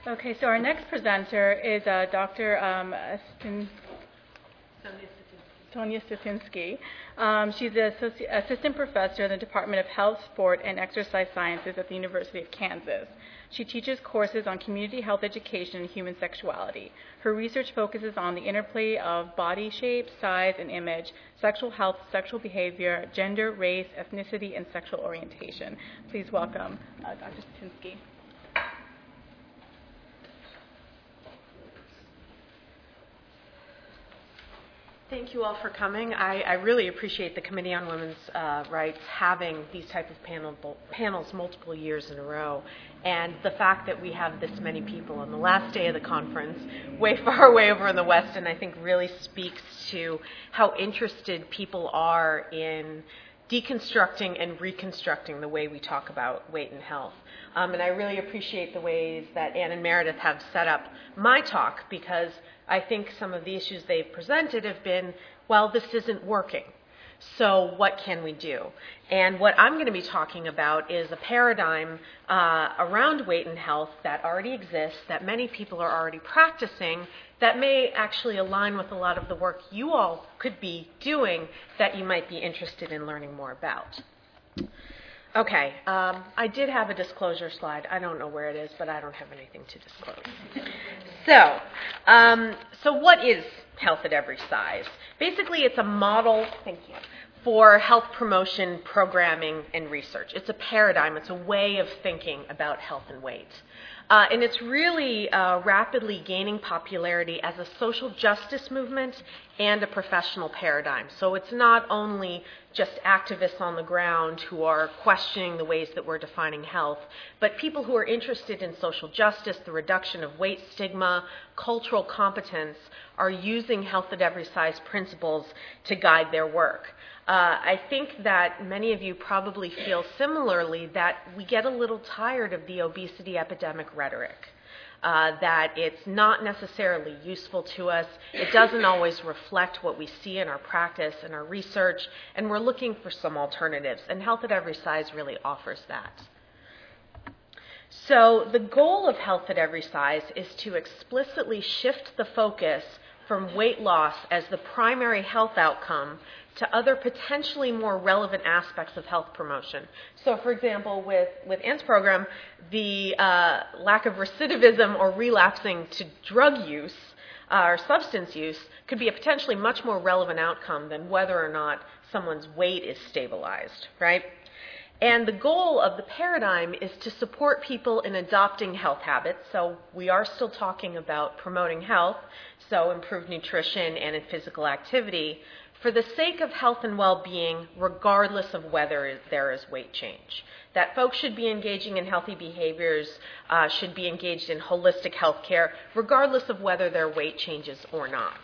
Okay, so our next presenter is Dr. Sonia Statinsky. She's an assistant professor in the Department of Health, Sport, and Exercise Sciences at the University of Kansas. She teaches courses on community health education and human sexuality. Her research focuses on the interplay of body shape, size, and image, sexual health, sexual behavior, gender, race, ethnicity, and sexual orientation. Please welcome Dr. Statinsky. Thank you all for coming. I really appreciate the Committee on Women's Rights having these type of panels multiple years in a row, and the fact that we have this many people on the last day of the conference, way far away over in the West, and I think really speaks to how interested people are in deconstructing and reconstructing the way we talk about weight and health. And I really appreciate the ways that Ann and Meredith have set up my talk, because I think some of the issues they've presented have been, well, this isn't working, so what can we do? And what I'm going to be talking about is a paradigm around weight and health that already exists, that many people are already practicing, that may actually align with a lot of the work you all could be doing that you might be interested in learning more about. Okay, I did have a disclosure slide. I don't know where it is, but I don't have anything to disclose. So what is Health at Every Size? Basically, it's a model, for health promotion, programming, and research. It's a paradigm. It's a way of thinking about health and weight. And it's really rapidly gaining popularity as a social justice movement and a professional paradigm. So it's not only just activists on the ground who are questioning the ways that we're defining health, but people who are interested in social justice, the reduction of weight stigma, cultural competence, are using Health at Every Size principles to guide their work. I think that many of you probably feel similarly that we get a little tired of the obesity epidemic rhetoric, that it's not necessarily useful to us, it doesn't always reflect what we see in our practice and our research, and we're looking for some alternatives, and Health at Every Size really offers that. So the goal of Health at Every Size is to explicitly shift the focus from weight loss as the primary health outcome to other potentially more relevant aspects of health promotion. So, for example, with Ann's program, the lack of recidivism or relapsing to drug use or substance use could be a potentially much more relevant outcome than whether or not someone's weight is stabilized, right? And the goal of the paradigm is to support people in adopting health habits. So we are still talking about promoting health, so improved nutrition and in physical activity, for the sake of health and well-being, regardless of whether there is weight change. That folks should be engaging in healthy behaviors, should be engaged in holistic health care, regardless of whether their weight changes or not.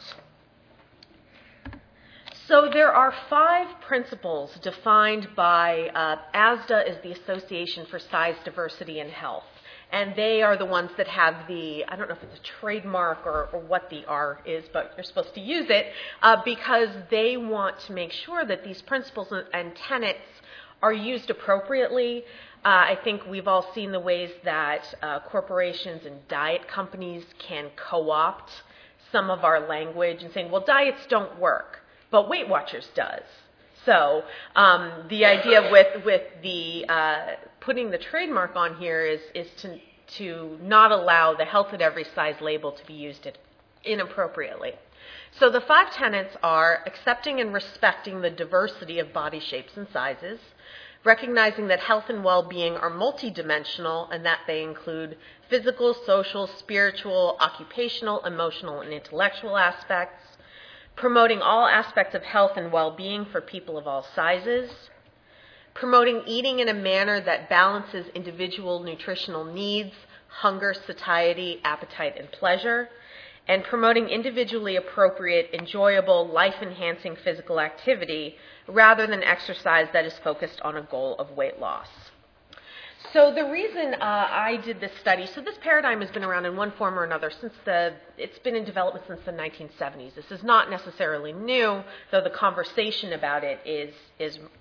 So there are 5 principles defined by ASDA, is the Association for Size Diversity and Health. And they are the ones that have the, I don't know if it's a trademark or what the R is, but you're supposed to use it because they want to make sure that these principles and tenets are used appropriately. I think we've all seen the ways that corporations and diet companies can co-opt some of our language and saying, well, diets don't work, but Weight Watchers does. So the idea with the putting the trademark on here is to not allow the Health at Every Size label to be used inappropriately. So the 5 tenets are accepting and respecting the diversity of body shapes and sizes, recognizing that health and well-being are multidimensional and that they include physical, social, spiritual, occupational, emotional, and intellectual aspects, promoting all aspects of health and well-being for people of all sizes, promoting eating in a manner that balances individual nutritional needs, hunger, satiety, appetite, and pleasure, and promoting individually appropriate, enjoyable, life-enhancing physical activity rather than exercise that is focused on a goal of weight loss. So the reason I did this study, so this paradigm has been around in one form or another it's been in development since the 1970s. This is not necessarily new, though the conversation about it is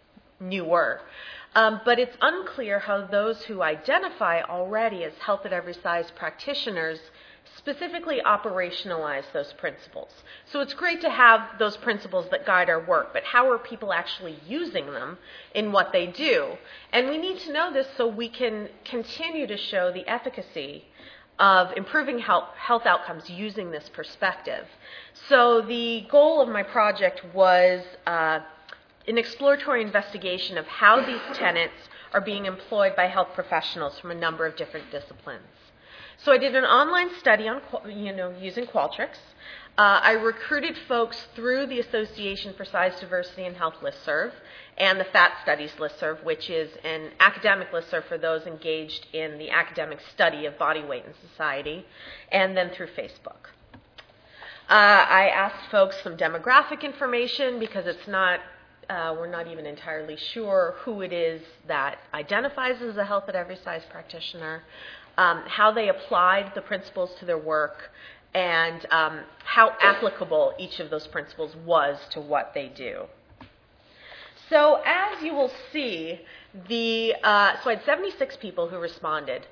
newer. But it's unclear how those who identify already as Health at Every Size practitioners specifically operationalize those principles. So it's great to have those principles that guide our work, but how are people actually using them in what they do? And we need to know this so we can continue to show the efficacy of improving health outcomes using this perspective. So the goal of my project was an exploratory investigation of how these tenets are being employed by health professionals from a number of different disciplines. So I did an online study on, using Qualtrics. I recruited folks through the Association for Size, Diversity, and Health listserv and the Fat Studies listserv, which is an academic listserv for those engaged in the academic study of body weight in society, and then through Facebook. I asked folks some demographic information because it's not we're not even entirely sure who it is that identifies as a Health at Every Size practitioner, how they applied the principles to their work, and how applicable each of those principles was to what they do. So as you will see, so I had 76 people who responded.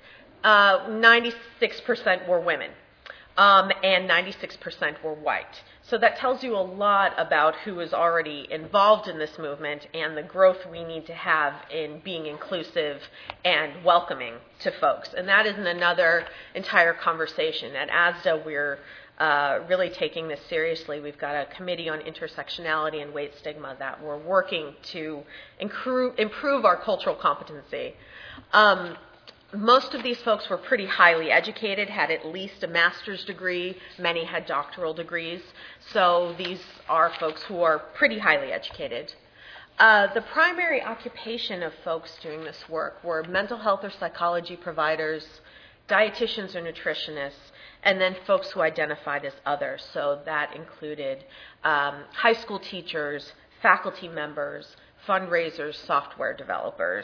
96% were women, and 96% were white. So that tells you a lot about who is already involved in this movement and the growth we need to have in being inclusive and welcoming to folks. And that is another entire conversation. At ASDA, we're really taking this seriously. We've got a committee on intersectionality and weight stigma that we're working to improve our cultural competency. Most of these folks were pretty highly educated, had at least a master's degree. Many had doctoral degrees. So these are folks who are pretty highly educated. The primary occupation of folks doing this work were mental health or psychology providers, dietitians or nutritionists, and then folks who identified as others. So that included high school teachers, faculty members, fundraisers, software developers.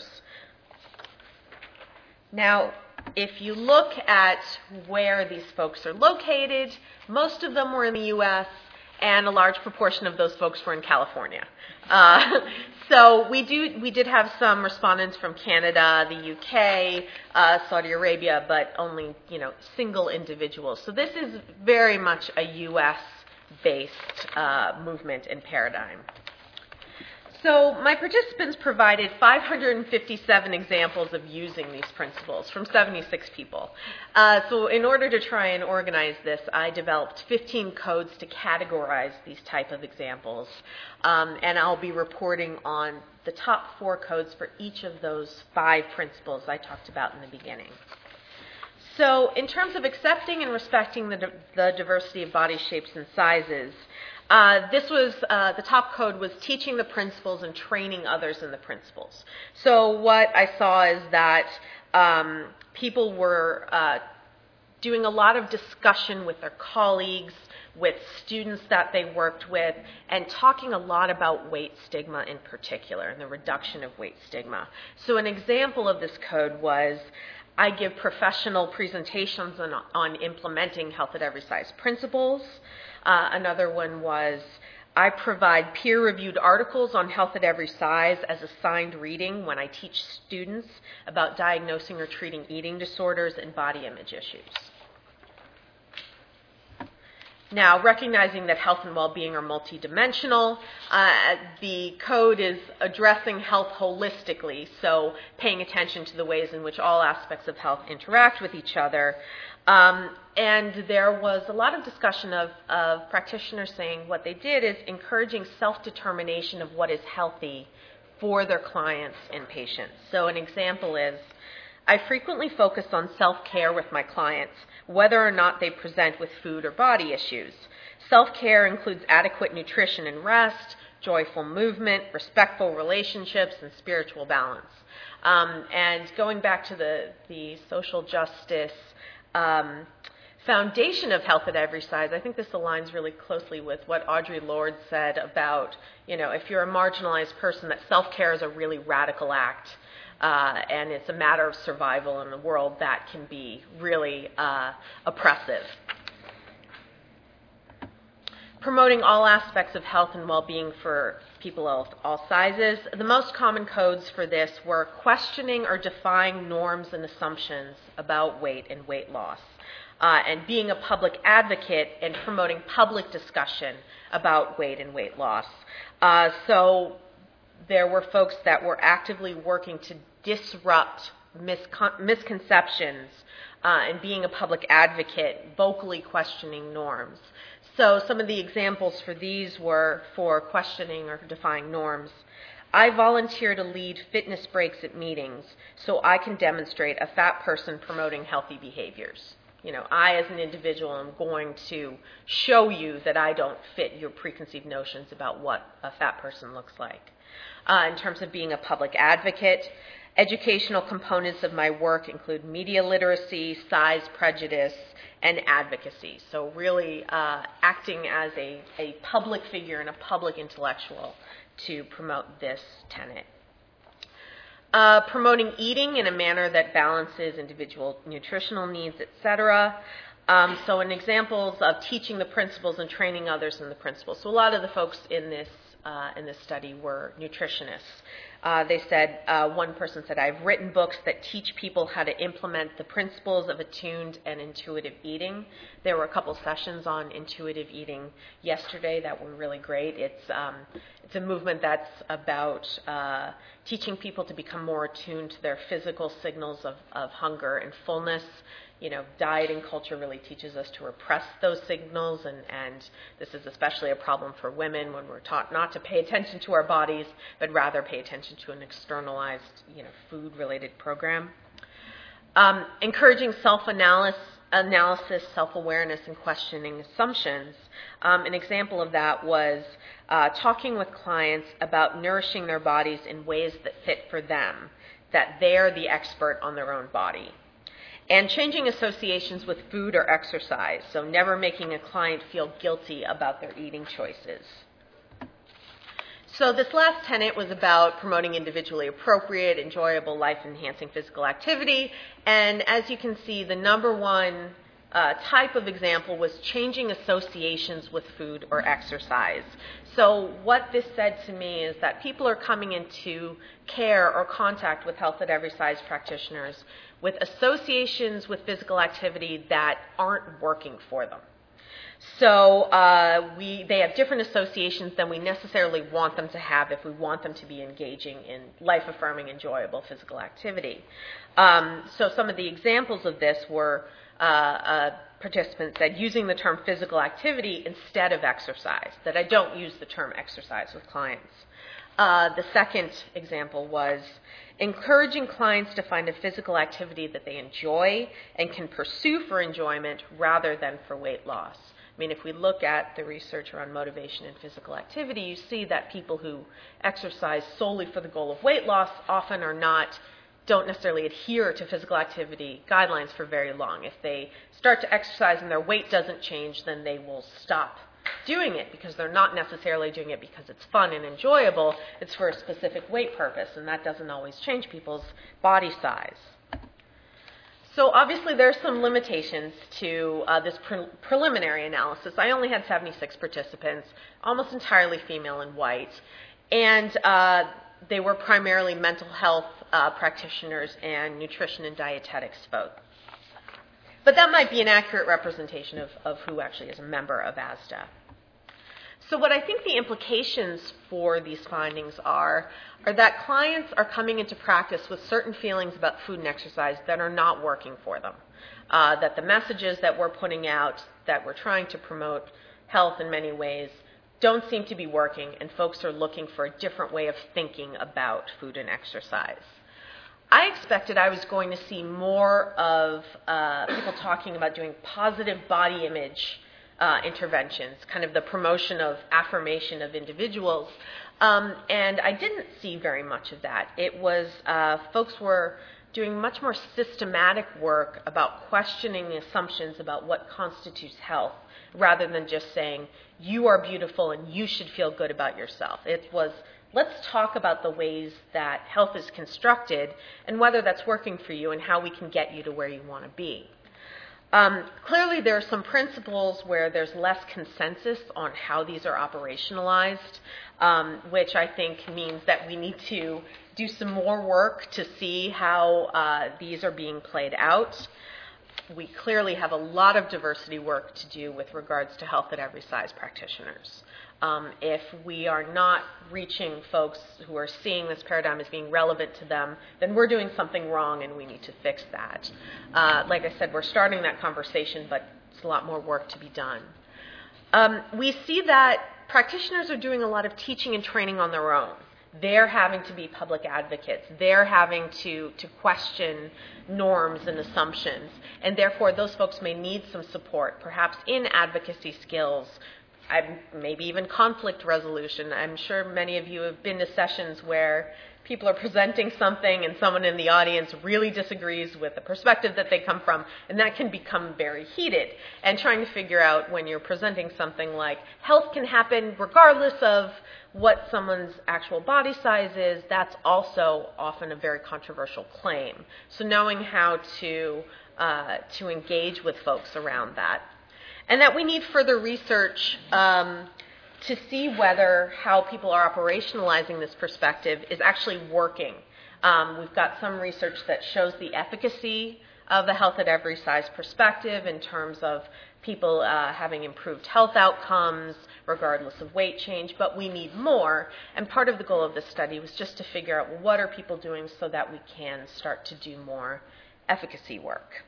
Now, if you look at where these folks are located, most of them were in the U.S., and a large proportion of those folks were in California. So we did have some respondents from Canada, the U.K., Saudi Arabia, but only single individuals. So this is very much a U.S.-based movement and paradigm. So my participants provided 557 examples of using these principles from 76 people. So in order to try and organize this, I developed 15 codes to categorize these type of examples. And I'll be reporting on the top 4 codes for each of those 5 principles I talked about in the beginning. So in terms of accepting and respecting the diversity of body shapes and sizes, this was, the top code was teaching the principles and training others in the principles. So what I saw is that people were doing a lot of discussion with their colleagues, with students that they worked with, and talking a lot about weight stigma in particular and the reduction of weight stigma. So an example of this code was, I give professional presentations on implementing Health at Every Size principles. Another one was, I provide peer-reviewed articles on Health at Every Size as assigned reading when I teach students about diagnosing or treating eating disorders and body image issues. Now, recognizing that health and well-being are multidimensional, the code is addressing health holistically, so paying attention to the ways in which all aspects of health interact with each other. And there was a lot of discussion of practitioners saying what they did is encouraging self-determination of what is healthy for their clients and patients. So an example is, I frequently focus on self-care with my clients, whether or not they present with food or body issues. Self-care includes adequate nutrition and rest, joyful movement, respectful relationships, and spiritual balance. And going back to the social justice foundation of Health at Every Size, I think this aligns really closely with what Audre Lorde said about, if you're a marginalized person, that self-care is a really radical act. And it's a matter of survival in a world that can be really oppressive. promoting all aspects of health and well-being for people of all sizes. The most common codes for this were questioning or defying norms and assumptions about weight and weight loss, and being a public advocate and promoting public discussion about weight and weight loss. So there were folks that were actively working to disrupt misconceptions and being a public advocate, vocally questioning norms. So some of the examples for these were for questioning or defying norms. I volunteer to lead fitness breaks at meetings so I can demonstrate a fat person promoting healthy behaviors. I as an individual am going to show you that I don't fit your preconceived notions about what a fat person looks like. In terms of being a public advocate, educational components of my work include media literacy, size prejudice, and advocacy. So really acting as a public figure and a public intellectual to promote this tenet. Promoting eating in a manner that balances individual nutritional needs, etc. So in examples of teaching the principles and training others in the principles. So a lot of the folks in this study were nutritionists. They said, one person said, I've written books that teach people how to implement the principles of attuned and intuitive eating. There were a couple sessions on intuitive eating yesterday that were really great. It's a movement that's about teaching people to become more attuned to their physical signals of hunger and fullness. Dieting culture really teaches us to repress those signals, and this is especially a problem for women when we're taught not to pay attention to our bodies, but rather pay attention to an externalized, food-related program. Encouraging self-analysis, self-awareness, and questioning assumptions. An example of that was talking with clients about nourishing their bodies in ways that fit for them, that they're the expert on their own body. And changing associations with food or exercise, so never making a client feel guilty about their eating choices. So this last tenet was about promoting individually appropriate, enjoyable, life-enhancing physical activity. And as you can see, the number one type of example was changing associations with food or exercise. So what this said to me is that people are coming into care or contact with Health at Every Size practitioners with associations with physical activity that aren't working for them. So they have different associations than we necessarily want them to have if we want them to be engaging in life-affirming, enjoyable physical activity. So some of the examples of this were participants said using the term physical activity instead of exercise, that I don't use the term exercise with clients. The second example was encouraging clients to find a physical activity that they enjoy and can pursue for enjoyment rather than for weight loss. I mean, if we look at the research around motivation and physical activity, you see that people who exercise solely for the goal of weight loss often don't necessarily adhere to physical activity guidelines for very long. If they start to exercise and their weight doesn't change, then they will stop doing it because they're not necessarily doing it because it's fun and enjoyable. It's for a specific weight purpose, and that doesn't always change people's body size. So obviously there's some limitations to this preliminary analysis. I only had 76 participants, almost entirely female and white, and they were primarily mental health practitioners and nutrition and dietetics folks. But that might be an accurate representation of who actually is a member of ASDA. So what I think the implications for these findings are that clients are coming into practice with certain feelings about food and exercise that are not working for them. That the messages that we're putting out, that we're trying to promote health in many ways, don't seem to be working, and folks are looking for a different way of thinking about food and exercise. I expected I was going to see more of people talking about doing positive body image interventions, kind of the promotion of affirmation of individuals, and I didn't see very much of that. It was folks were doing much more systematic work about questioning assumptions about what constitutes health, rather than just saying, you are beautiful and you should feel good about yourself. It was, let's talk about the ways that health is constructed and whether that's working for you and how we can get you to where you want to be. Clearly, there are some principles where there's less consensus on how these are operationalized, which I think means that we need to do some more work to see how these are being played out. We clearly have a lot of diversity work to do with regards to health at every size practitioners. If we are not reaching folks who are seeing this paradigm as being relevant to them, then we're doing something wrong and we need to fix that. Like I said, we're starting that conversation, but it's a lot more work to be done. We see that practitioners are doing a lot of teaching and training on their own. They're having to be public advocates. They're having to question norms and assumptions. And therefore, those folks may need some support, perhaps in advocacy skills, maybe even conflict resolution. I'm sure many of you have been to sessions where people are presenting something and someone in the audience really disagrees with the perspective that they come from, and that can become very heated. And trying to figure out when you're presenting something like health can happen regardless of what someone's actual body size is, that's also often a very controversial claim. So knowing how to engage with folks around that. And that we need further research to see whether how people are operationalizing this perspective is actually working. We've got some research that shows the efficacy of the health at every size perspective in terms of people having improved health outcomes regardless of weight change, but we need more. And part of the goal of this study was just to figure out what are people doing so that we can start to do more efficacy work.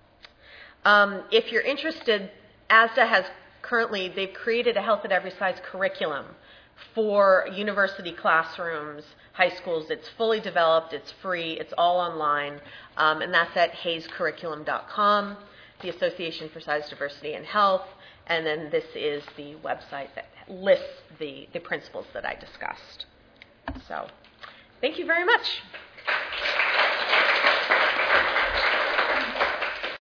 If you're interested, ASDA has currently, they've created a health at every size curriculum for university classrooms, high schools. It's fully developed, it's free, it's all online, and that's at hayescurriculum.com, the Association for Size, Diversity, and Health, and then this is the website that lists the principles that I discussed. So, thank you very much.